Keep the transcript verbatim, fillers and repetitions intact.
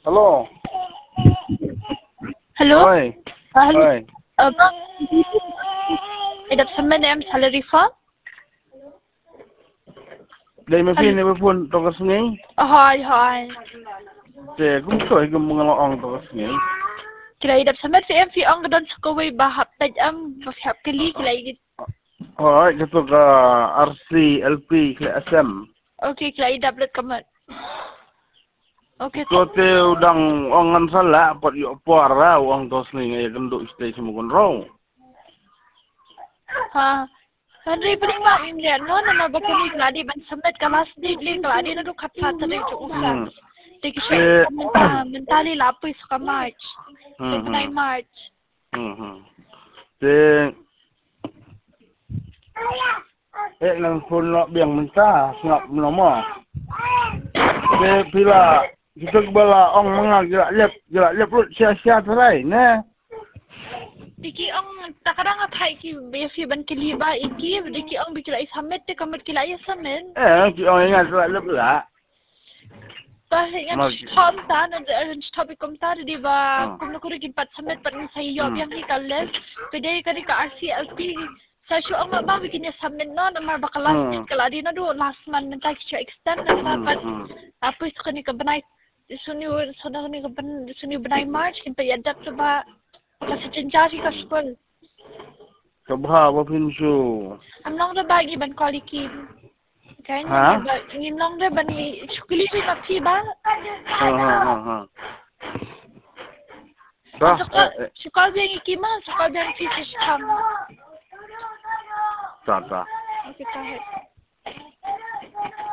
Hello. Hello? Oi. Uh, hello. Oi. Uh, bang, idap sa man am salary fa? Đây mà pin này mà phun tao có suy Ahoy, hoy. Thế cũng soi cái mga long tao có suy Kila idap sa man fi am fi ang gadon sa kaway bahap taj am bahap kali kila igit. Alright, cái ka R C L P cái S M. Okay, kila idap lat kamat. Okay. So te udang ongan sala pat yo para uang tos ni ngay kendo stay sa mugon raw. Ha. Henry pali ma india no na mabakuni kladi ban samet kalas di li kladi na do khatsa ta ding usa. Tiki siya mentally lapoy sa March. Sa Pinay March. Hmm hmm. Te eh nang phone lo biang menta ngap nomo. Te pila kita bala ong mga gerak lep gerak lep rut sia-sia terai ne. Diki ang takarang atay ki befi ban kiliba iki diki ang bikila isamet te kamat kila isamen. Eh ki ong ingat gerak lep la. Bahaya yang stop ta na stop ikom ta di ba kum nakuri kin pat samet pat sa iyo yang hikales pede kari ka R C L P sa syo ang mabang bikin ya samet no na mar bakalas kala di na do last month na ta siya extend na dapat tapos kani ka banay suni sana kani ka ban suni banay March kin pa yadap sa ba kasi chenjari ka school Kabha wa pinsyo. am long da bagi ban koliki kaya Ha? ba ngin long da ban ni chukuli ni mapi ba Ha ha ha ha. Ba, sekolah yang ikima, sekolah yang fisis kam. ta ta. Okay, kahit.